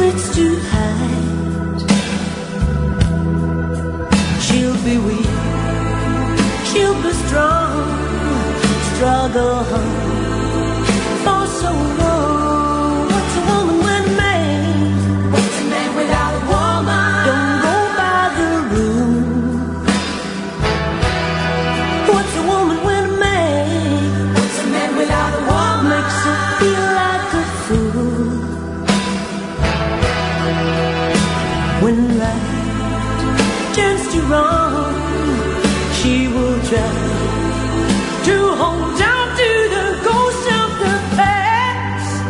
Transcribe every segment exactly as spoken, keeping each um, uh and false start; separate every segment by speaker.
Speaker 1: secrets to hide. She'll be weak, she'll be strong, struggle for so long. What's a woman when a man? What's a man without a woman? Don't go by the rule. What's a woman when a man? What's a man without a woman? Makes her feel like a fool. When right turns to wrong, she will try to hold on to the ghost of the past.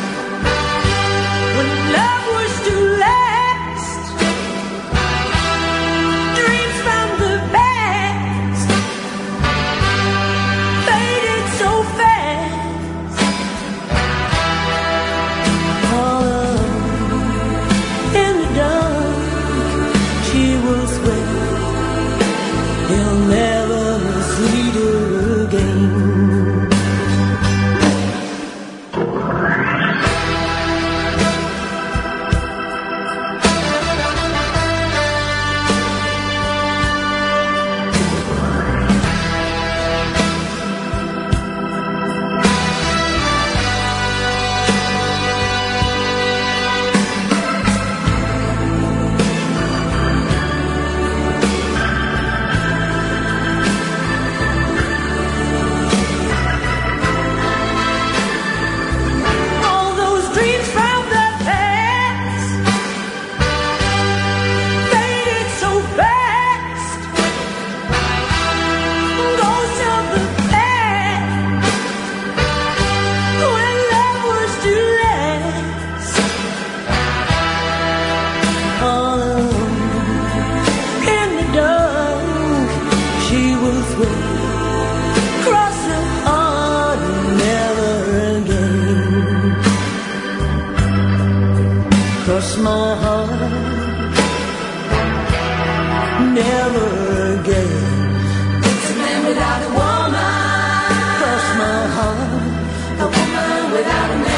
Speaker 1: When love was to last, dreams from the past faded so fast. All alone in the dark, she will swear he'll never see her again. Cross my heart, never again. It's a man without a woman. Cross my heart, a woman without a man.